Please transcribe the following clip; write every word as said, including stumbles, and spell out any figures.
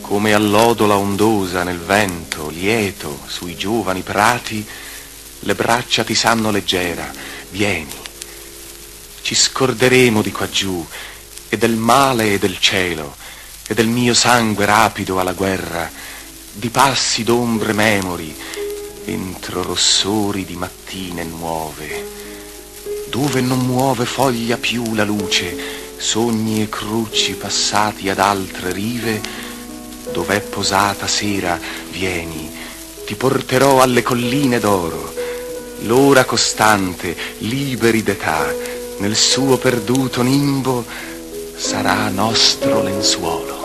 come allodola ondosa nel vento, lieto, sui giovani prati, le braccia ti sanno leggera, vieni. Ci scorderemo di qua giù, e del male e del cielo, e del mio sangue rapido alla guerra, di passi d'ombre memori, entro rossori di mattine nuove, dove non muove foglia più la luce, sogni e crucci passati ad altre rive, dov'è posata sera, vieni, ti porterò alle colline d'oro, l'ora costante, liberi d'età, nel suo perduto nimbo sarà nostro lenzuolo.